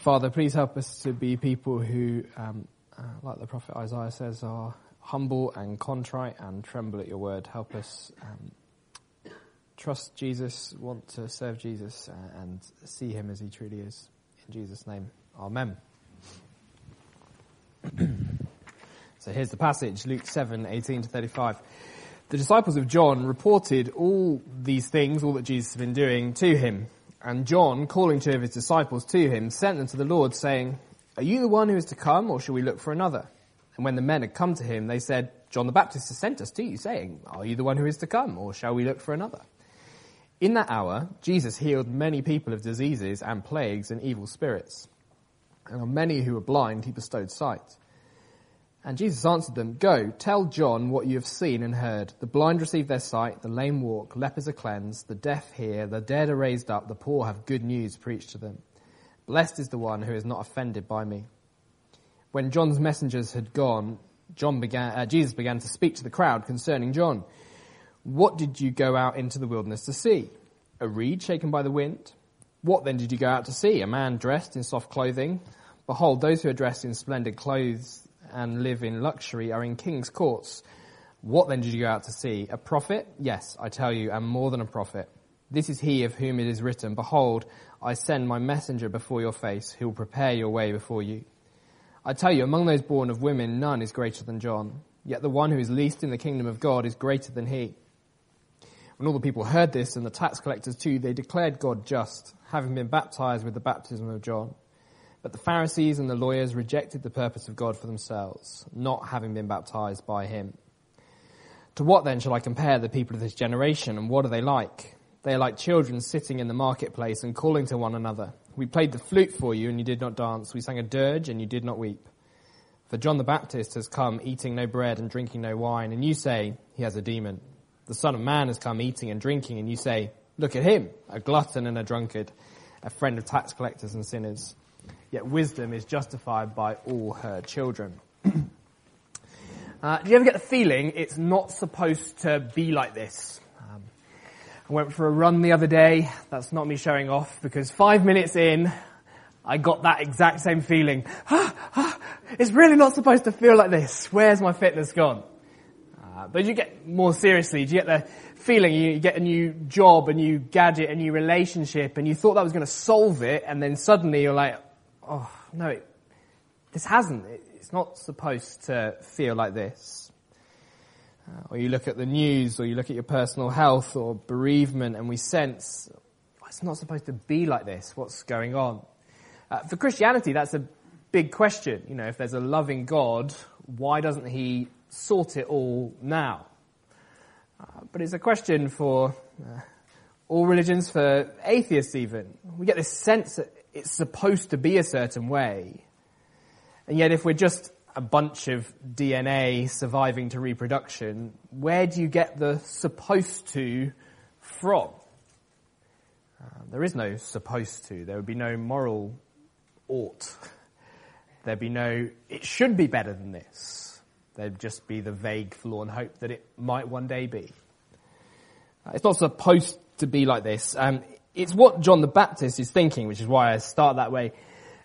Father, please help us to be people who, like the prophet Isaiah says, are humble and contrite and tremble at your word. Help us trust Jesus, want to serve Jesus, and see him as he truly is. In Jesus' name, amen. So here's the passage, Luke 7:18-35. The disciples of John reported all these things, all that Jesus had been doing, to him. And John, calling two of his disciples to him, sent them to the Lord, saying, "Are you the one who is to come, or shall we look for another?" And when the men had come to him, they said, "John the Baptist has sent us to you, saying, 'Are you the one who is to come, or shall we look for another?'" In that hour, Jesus healed many people of diseases and plagues and evil spirits. And on many who were blind, he bestowed sight. And Jesus answered them, "Go, tell John what you have seen and heard. The blind receive their sight, the lame walk, lepers are cleansed, the deaf hear, the dead are raised up, the poor have good news preached to them. Blessed is the one who is not offended by me." When John's messengers had gone, Jesus began to speak to the crowd concerning John. "What did you go out into the wilderness to see? A reed shaken by the wind? What then did you go out to see? A man dressed in soft clothing? Behold, those who are dressed in splendid clothes and live in luxury are in king's courts. What then did you go out to see? A prophet? Yes, I tell you, and more than a prophet. This is he of whom it is written, 'Behold, I send my messenger before your face, who will prepare your way before you.' I tell you, among those born of women, none is greater than John. Yet the one who is least in the kingdom of God is greater than he." When all the people heard this, and the tax collectors too, they declared God just, having been baptized with the baptism of John. But the Pharisees and the lawyers rejected the purpose of God for themselves, not having been baptized by him. "To what then shall I compare the people of this generation, and what are they like? They are like children sitting in the marketplace and calling to one another. 'We played the flute for you, and you did not dance. We sang a dirge, and you did not weep.' For John the Baptist has come eating no bread and drinking no wine, and you say, 'He has a demon.' The Son of Man has come eating and drinking, and you say, 'Look at him, a glutton and a drunkard, a friend of tax collectors and sinners.' Yet wisdom is justified by all her children." Do you ever get the feeling it's not supposed to be like this? I went for a run the other day. That's not me showing off, because 5 minutes in, I got that exact same feeling. It's really not supposed to feel like this. Where's my fitness gone? But you get more seriously, do you get the feeling you get a new job, a new gadget, a new relationship, and you thought that was going to solve it, and then suddenly you're like, oh, no, this hasn't. It's not supposed to feel like this. Or you look at the news, or you look at your personal health or bereavement, and we sense, it's not supposed to be like this. What's going on? For Christianity, that's a big question. You know, if there's a loving God, why doesn't he sort it all now? But it's a question for all religions, for atheists even. We get this sense that it's supposed to be a certain way. And yet if we're just a bunch of DNA surviving to reproduction, where do you get the supposed to from? There is no supposed to. There would be no moral ought. There'd be no, it should be better than this. There'd just be the vague forlorn hope that it might one day be. It's not supposed to be like this. It's what John the Baptist is thinking, which is why I start that way.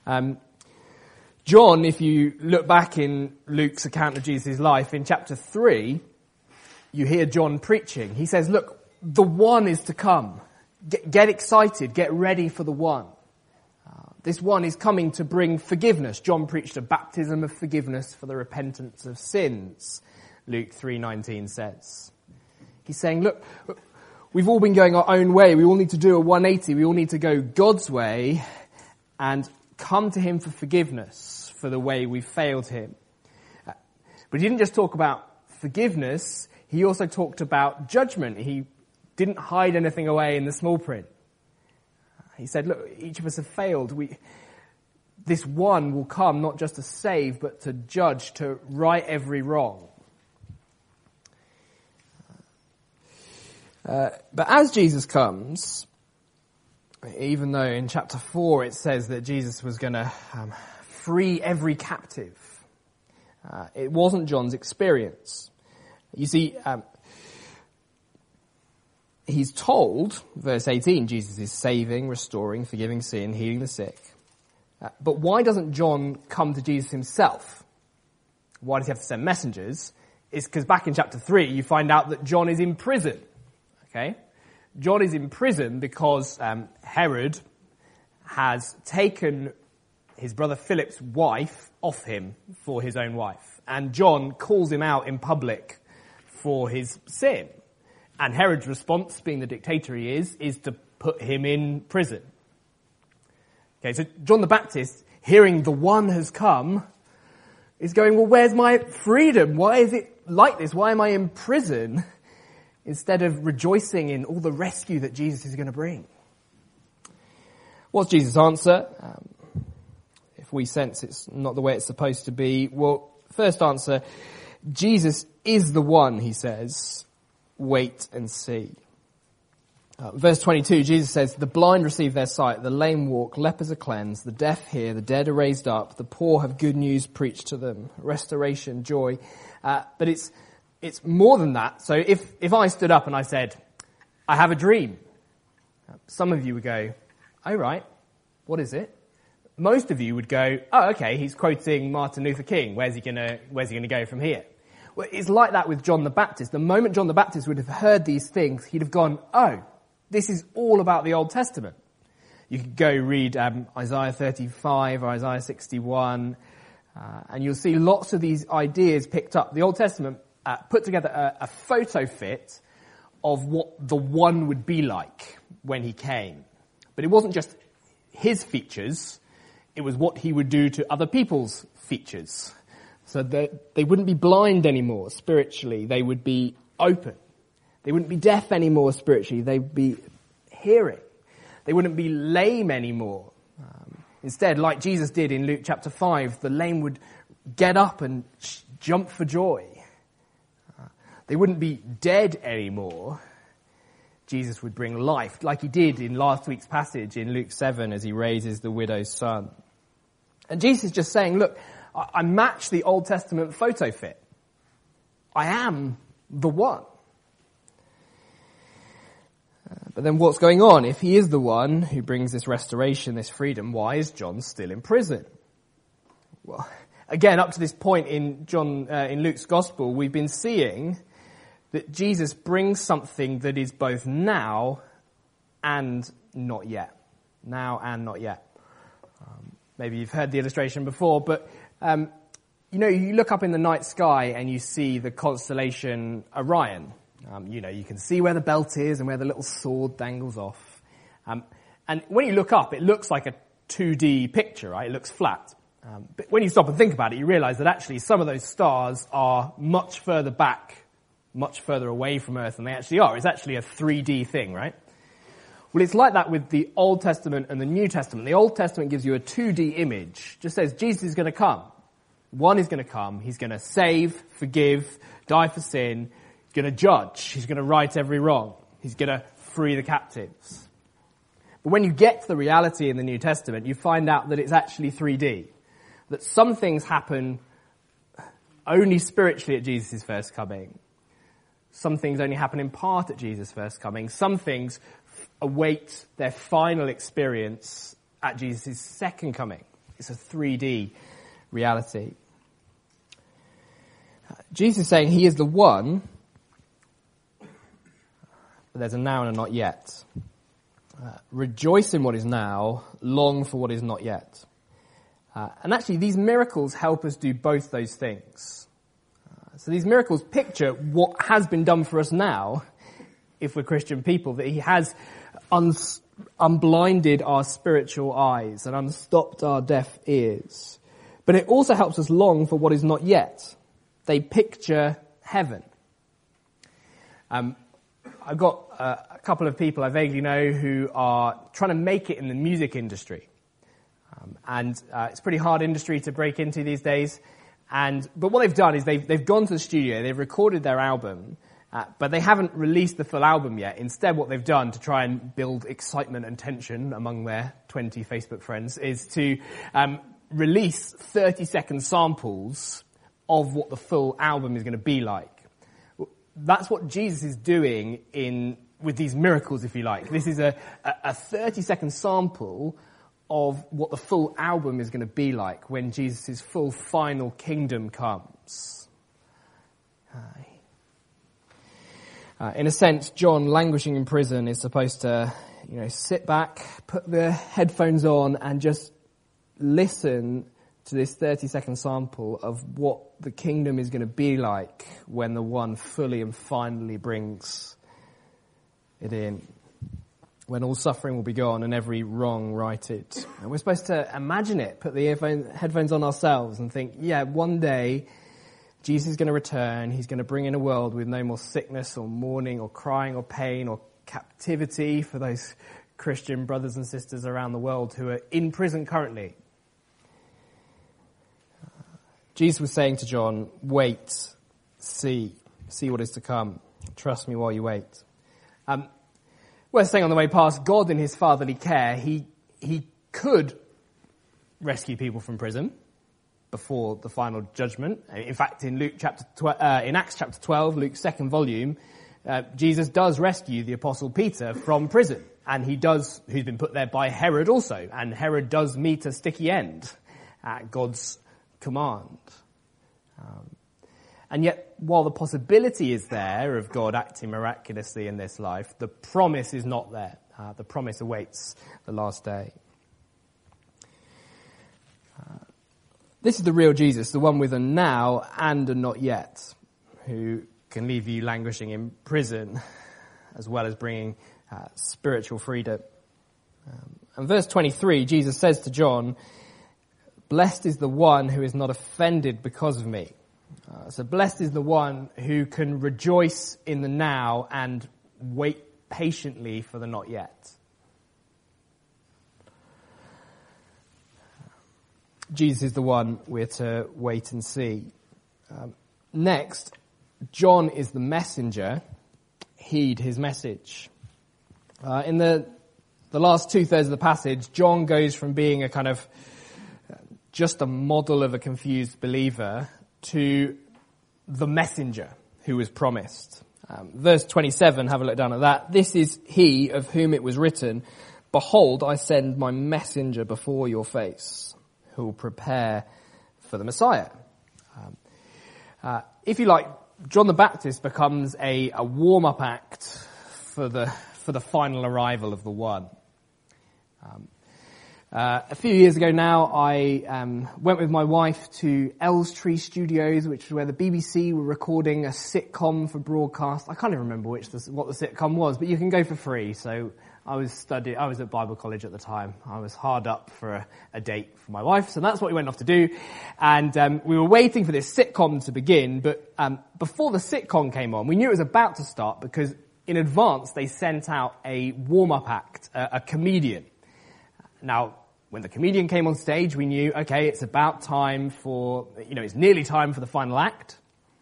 John, if you look back in Luke's account of Jesus' life, in chapter 3, you hear John preaching. He says, look, the one is to come. Get excited, get ready for the one. This one is coming to bring forgiveness. John preached a baptism of forgiveness for the repentance of sins, Luke 3:19 says. He's saying, look, we've all been going our own way. We all need to do a 180. We all need to go God's way and come to him for forgiveness for the way we failed him. But he didn't just talk about forgiveness. He also talked about judgment. He didn't hide anything away in the small print. He said, look, each of us have failed. This one will come not just to save, but to judge, to right every wrong. But as Jesus comes, even though in chapter 4 it says that Jesus was going to free every captive, it wasn't John's experience. You see, he's told, verse 18, Jesus is saving, restoring, forgiving sin, healing the sick. But why doesn't John come to Jesus himself? Why does he have to send messengers? It's because back in chapter 3, you find out that John is in prison. Okay? John is in prison because Herod has taken his brother Philip's wife off him for his own wife. And John calls him out in public for his sin. And Herod's response, being the dictator he is to put him in prison. Okay, so John the Baptist, hearing the one has come, is going, well, where's my freedom? Why is it like this? Why am I in prison? Instead of rejoicing in all the rescue that Jesus is going to bring. What's Jesus' answer? If we sense it's not the way it's supposed to be, well, first answer, Jesus is the one, he says. Wait and see. Verse 22, Jesus says, the blind receive their sight, the lame walk, lepers are cleansed, the deaf hear, the dead are raised up, the poor have good news preached to them, restoration, joy. But it's more than that. So if I stood up and I said, I have a dream, some of you would go, oh right, what is it? Most of you would go, oh okay, he's quoting Martin Luther King, where's he gonna go from here? Well, it's like that with John the Baptist. The moment John the Baptist would have heard these things, he'd have gone, oh, this is all about the Old Testament. You could go read Isaiah 35 or Isaiah 61, and you'll see lots of these ideas picked up. The Old Testament put together a photo fit of what the one would be like when he came. But it wasn't just his features, it was what he would do to other people's features. So that they wouldn't be blind anymore spiritually, they would be open. They wouldn't be deaf anymore spiritually, they'd be hearing. They wouldn't be lame anymore. Instead, like Jesus did in Luke chapter 5, the lame would get up and jump for joy. They wouldn't be dead anymore. Jesus would bring life, like he did in last week's passage in Luke 7 as he raises the widow's son. And Jesus is just saying, look, I match the Old Testament photo fit. I am the one. But then what's going on? If he is the one who brings this restoration, this freedom, why is John still in prison? Well, again, up to this point in Luke's gospel, we've been seeing that Jesus brings something that is both now and not yet. Now and not yet. Maybe you've heard the illustration before, but you look up in the night sky and you see the constellation Orion. You can see where the belt is and where the little sword dangles off. And when you look up, it looks like a 2D picture, right? It looks flat. But when you stop and think about it, you realize that actually some of those stars are much further back, much further away from Earth than they actually are. It's actually a 3D thing, right? Well, it's like that with the Old Testament and the New Testament. The Old Testament gives you a 2D image. Just says Jesus is going to come. One is going to come. He's going to save, forgive, die for sin. He's going to judge. He's going to right every wrong. He's going to free the captives. But when you get to the reality in the New Testament, you find out that it's actually 3D. That some things happen only spiritually at Jesus' first coming. Some things only happen in part at Jesus' first coming. Some things await their final experience at Jesus' second coming. It's a 3D reality. Jesus is saying he is the one, but there's a now and a not yet. Rejoice in what is now, long for what is not yet. And actually these miracles help us do both those things. So these miracles picture what has been done for us now, if we're Christian people, that he has unblinded our spiritual eyes and unstopped our deaf ears. But it also helps us long for what is not yet. They picture heaven. I've got a couple of people I vaguely know who are trying to make it in the music industry. And it's a pretty hard industry to break into these days. But what they've done is they've gone to the studio, they've recorded their album, but they haven't released the full album yet. Instead, what they've done to try and build excitement and tension among their 20 Facebook friends is to release 30-second samples of what the full album is going to be like. That's what Jesus is doing with these miracles, if you like. This is a 30-second sample of what the full album is going to be like when Jesus' full final kingdom comes. In a sense, John, languishing in prison, is supposed to, sit back, put the headphones on, and just listen to this 30-second sample of what the kingdom is going to be like when the one fully and finally brings it in. When all suffering will be gone and every wrong righted. And we're supposed to imagine it, put the headphones on ourselves and think, one day Jesus is going to return. He's going to bring in a world with no more sickness or mourning or crying or pain or captivity for those Christian brothers and sisters around the world who are in prison currently. Jesus was saying to John, wait, see what is to come. Trust me while you wait. We're saying on the way past, God in his fatherly care, he could rescue people from prison before the final judgment. In fact, in Acts chapter 12, Luke's second volume, Jesus does rescue the apostle Peter from prison. And who's been put there by Herod also. And Herod does meet a sticky end at God's command. And yet, while the possibility is there of God acting miraculously in this life, the promise is not there. The promise awaits the last day. This is the real Jesus, the one with a now and a not yet, who can leave you languishing in prison, as well as bringing spiritual freedom. And verse 23, Jesus says to John, blessed is the one who is not offended because of me. So blessed is the one who can rejoice in the now and wait patiently for the not yet. Jesus is the one we're to wait and see. Next, John is the messenger. Heed his message. In the last 2/3 of the passage, John goes from being a kind of just a model of a confused believer to the messenger who was promised. Verse 27, have a look down at that. This is he of whom it was written, behold, I send my messenger before your face, who will prepare for the Messiah. If you like, John the Baptist becomes a warm-up act for the final arrival of the one. A few years ago now, I went with my wife to Elstree Studios, which is where the BBC were recording a sitcom for broadcast. I can't even remember what the sitcom was, but you can go for free. So I was at Bible college at the time. I was hard up for a date for my wife, so that's what we went off to do. And we were waiting for this sitcom to begin, but before the sitcom came on, we knew it was about to start because in advance they sent out a warm-up act, a comedian. Now, when the comedian came on stage, we knew, okay, it's about time it's nearly time for the final act.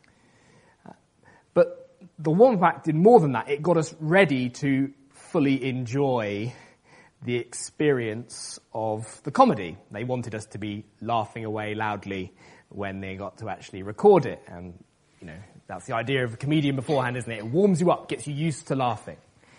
But the warm-up act did more than that. It got us ready to fully enjoy the experience of the comedy. They wanted us to be laughing away loudly when they got to actually record it. And, that's the idea of a comedian beforehand, isn't it? It warms you up, gets you used to laughing.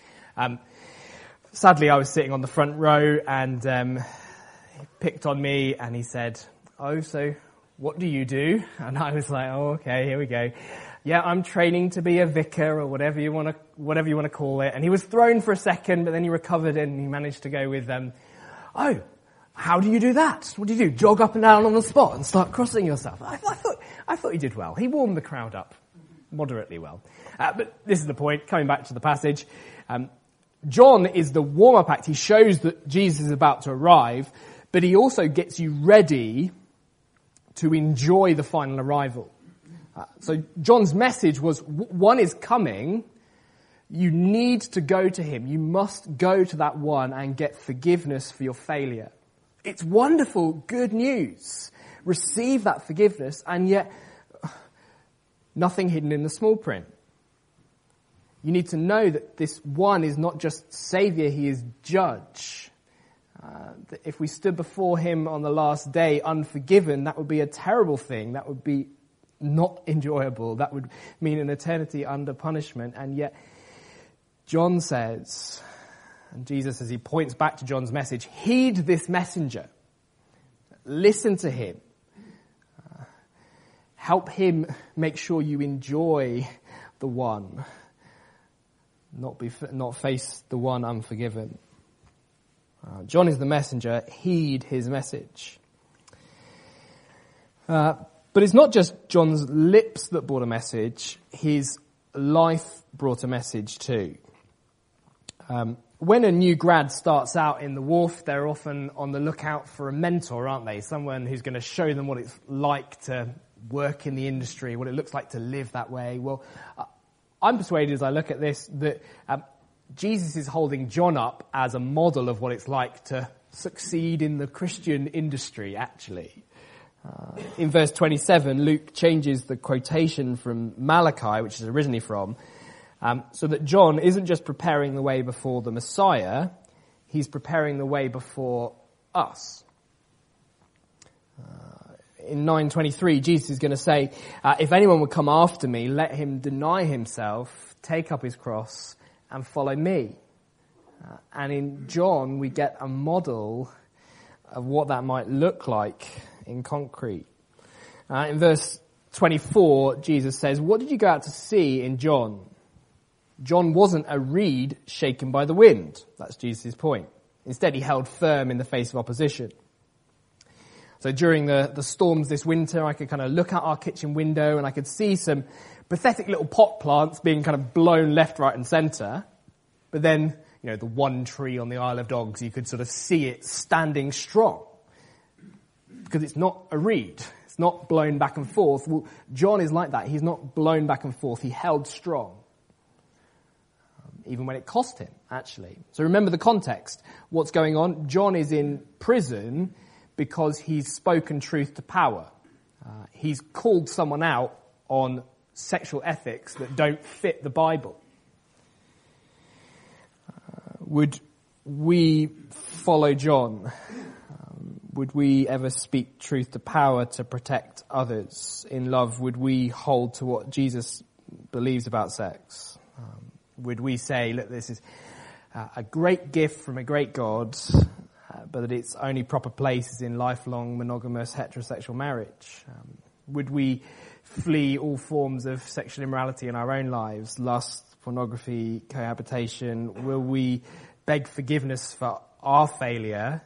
Sadly, I was sitting on the front row and he picked on me and he said, oh, so what do you do? And I was like, oh, okay, here we go. Yeah, I'm training to be a vicar or whatever you want to call it. And he was thrown for a second, but then he recovered and he managed to go with oh, how do you do that? What do you do? Jog up and down on the spot and start crossing yourself? I thought he did well. He warmed the crowd up moderately well. But this is the point, coming back to the passage. John is the warm-up act. He shows that Jesus is about to arrive, but he also gets you ready to enjoy the final arrival. So John's message was, one is coming. You need to go to him. You must go to that one and get forgiveness for your failure. It's wonderful, good news. Receive that forgiveness, and yet nothing hidden in the small print. You need to know that this one is not just Saviour, he is Judge. That if we stood before him on the last day unforgiven, that would be a terrible thing. That would be not enjoyable. That would mean an eternity under punishment. And yet, John says And Jesus, as he points back to John's message, heed this messenger. Listen to him. Help him make sure you enjoy the one, not face the one unforgiven. John is the messenger. Heed his message. But it's not just John's lips that brought a message. His life brought a message too. When a new grad starts out in the wharf, they're often on the lookout for a mentor, aren't they? Someone who's going to show them what it's like to work in the industry, what it looks like to live that way. Well, I'm persuaded as I look at this that Jesus is holding John up as a model of what it's like to succeed in the Christian industry, actually. In verse 27, Luke changes the quotation from Malachi, which is originally from, so that John isn't just preparing the way before the Messiah, he's preparing the way before us. In 9:23, Jesus is going to say, if anyone would come after me, let him deny himself, take up his cross, and follow me. And in John, we get a model of what that might look like in concrete. In verse 24, Jesus says, what did you go out to see in John? John wasn't a reed shaken by the wind. That's Jesus' point. Instead, he held firm in the face of opposition. So during the storms this winter, I could kind of look out our kitchen window and I could see some pathetic little pot plants being kind of blown left, right and centre. But then, the one tree on the Isle of Dogs, you could sort of see it standing strong. Because it's not a reed. It's not blown back and forth. Well, John is like that. He's not blown back and forth. He held strong. Even when it cost him, actually. So remember the context. What's going on? John is in prison because he's spoken truth to power. He's called someone out on sexual ethics that don't fit the Bible. Would we follow John? Would we ever speak truth to power to protect others? In love, would we hold to what Jesus believes about sex? Would we say, look, this is a great gift from a great God, but that its only proper place is in lifelong monogamous heterosexual marriage? Would we flee all forms of sexual immorality in our own lives, lust, pornography, cohabitation? Will we beg forgiveness for our failure?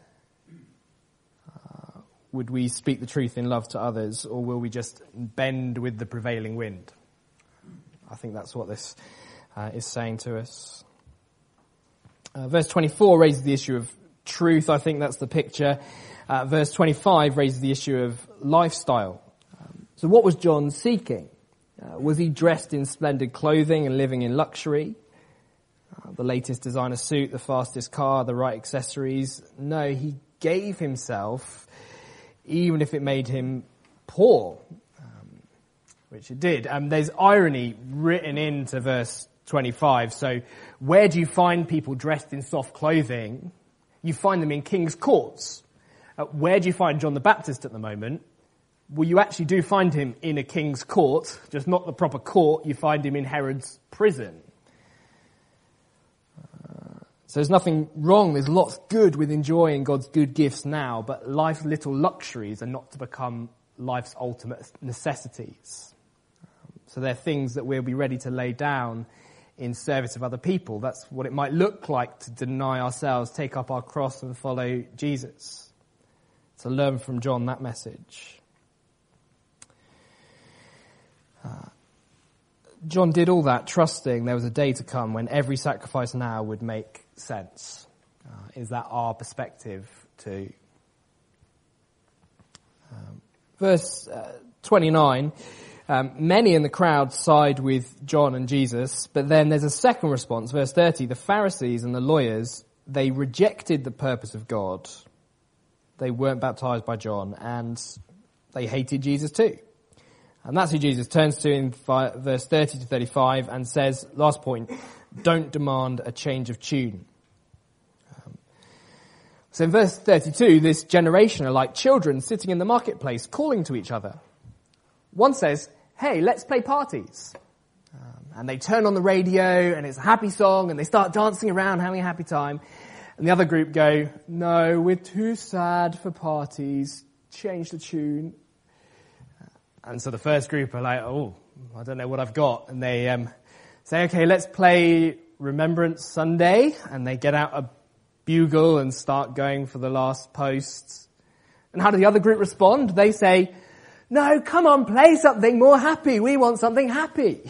Would we speak the truth in love to others, or will we just bend with the prevailing wind? I think that's what this is saying to us. Verse 24 raises the issue of truth. I think that's the picture. Verse 25 raises the issue of lifestyle. So what was John seeking? Was he dressed in splendid clothing and living in luxury? The latest designer suit, the fastest car, the right accessories? No, he gave himself, even if it made him poor, which it did. There's irony written into verse 25. So where do you find people dressed in soft clothing? You find them in king's courts. Where do you find John the Baptist at the moment? Well, you actually do find him in a king's court, just not the proper court. You find him in Herod's prison. So there's nothing wrong. There's lots good with enjoying God's good gifts now, but life's little luxuries are not to become life's ultimate necessities. So they're things that we'll be ready to lay down in service of other people. That's what it might look like to deny ourselves, take up our cross and follow Jesus. To learn from John that message. John did all that trusting there was a day to come when every sacrifice now would make sense. Is that our perspective too? Verse 29, many in the crowd side with John and Jesus, but then there's a second response. Verse 30, the Pharisees and the lawyers, they rejected the purpose of God. They weren't baptized by John, and they hated Jesus too. And that's who Jesus turns to in verse 30 to 35 and says, last point, don't demand a change of tune. So in verse 32, this generation are like children sitting in the marketplace calling to each other. One says, hey, let's play parties. And they turn on the radio and it's a happy song and they start dancing around, having a happy time. And the other group go, no, we're too sad for parties. Change the tune. And so the first group are like, oh, I don't know what I've got. And they say, okay, let's play Remembrance Sunday. And they get out a bugle and start going for the last posts. And how do the other group respond? They say, no, come on, play something more happy. We want something happy.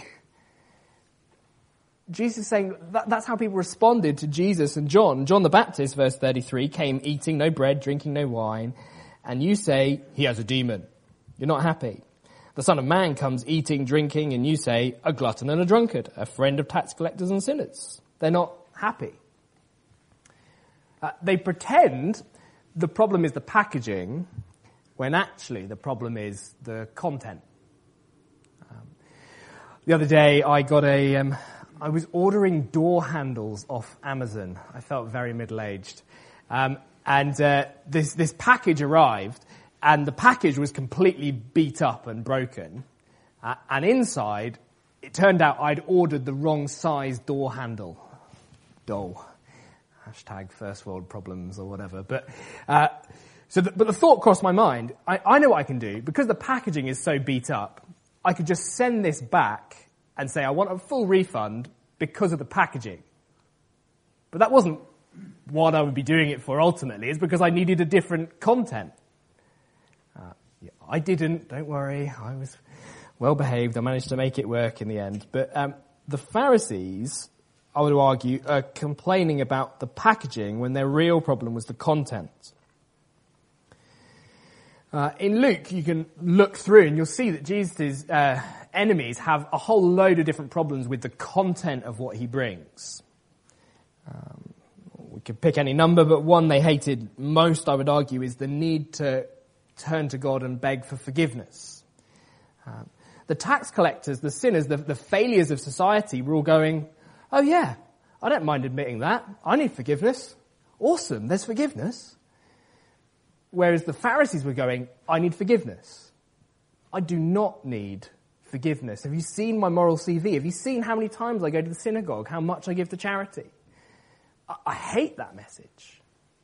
Jesus is saying that's how people responded to Jesus and John. John the Baptist, verse 33, came eating no bread, drinking no wine. And you say, he has a demon. You're not happy. The Son of Man comes eating, drinking, and you say, a glutton and a drunkard, a friend of tax collectors and sinners. They're not happy. They pretend the problem is the packaging, when actually the problem is the content. The other day I got I was ordering door handles off Amazon. I felt very middle-aged. This package arrived, and the package was completely beat up and broken. And inside, it turned out I'd ordered the wrong size door handle. Dull. Hashtag first world problems or whatever. But the thought crossed my mind. I know what I can do. Because the packaging is so beat up, I could just send this back and say I want a full refund because of the packaging. But that wasn't what I would be doing it for ultimately. It's because I needed a different content. I didn't, don't worry. I was well behaved. I managed to make it work in the end. But the Pharisees, I would argue, are complaining about the packaging when their real problem was the content. In Luke, you can look through and you'll see that Jesus' enemies have a whole load of different problems with the content of what he brings. We could pick any number, but one they hated most, I would argue, is the need to turn to God and beg for forgiveness. The tax collectors, the sinners, the failures of society were all going, oh yeah, I don't mind admitting that. I need forgiveness. Awesome, there's forgiveness. Whereas the Pharisees were going, I need forgiveness. I do not need forgiveness. Have you seen my moral CV? Have you seen how many times I go to the synagogue? How much I give to charity? I hate that message.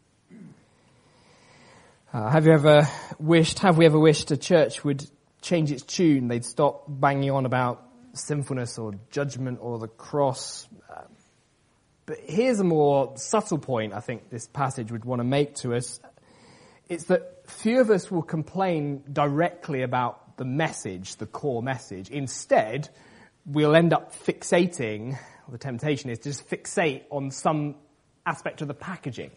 Have we ever wished a church would change its tune? They'd stop banging on about sinfulness or judgment or the cross. But here's a more subtle point I think this passage would want to make to us. It's that few of us will complain directly about the message, the core message. Instead, we'll end up fixating, the temptation is to just fixate on some aspect of the packaging.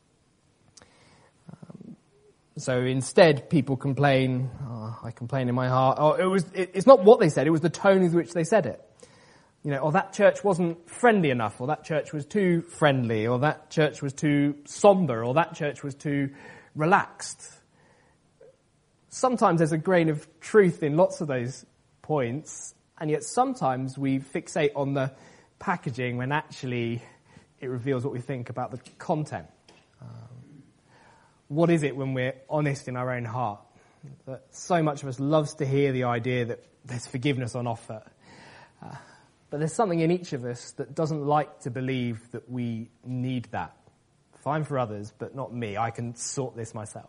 So instead, people complain, I complain in my heart. It's not what they said, it was the tone with which they said it. That church wasn't friendly enough, or that church was too friendly, or that church was too somber, or that church was too relaxed. Sometimes there's a grain of truth in lots of those points, and yet sometimes we fixate on the packaging when actually it reveals what we think about the content. What is it when we're honest in our own heart? That so much of us loves to hear the idea that there's forgiveness on offer. But there's something in each of us that doesn't like to believe that we need that. Fine for others, but not me. I can sort this myself.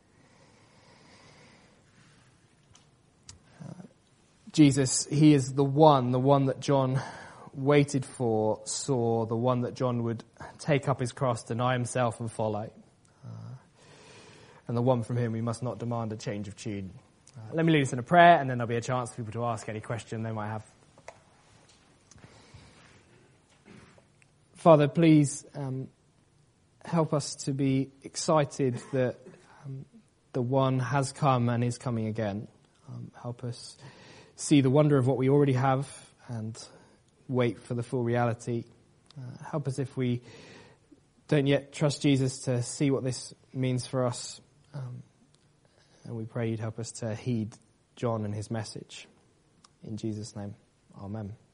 Jesus, he is the one that John waited for, saw, the one that John would take up his cross, deny himself and follow. And the one from whom we must not demand a change of tune. Let me lead us in a prayer, and then there'll be a chance for people to ask any question they might have. Father, please help us to be excited that the one has come and is coming again. Help us see the wonder of what we already have and wait for the full reality. Help us, if we don't yet trust Jesus, to see what this means for us. And we pray you'd help us to heed John and his message. In Jesus' name, amen.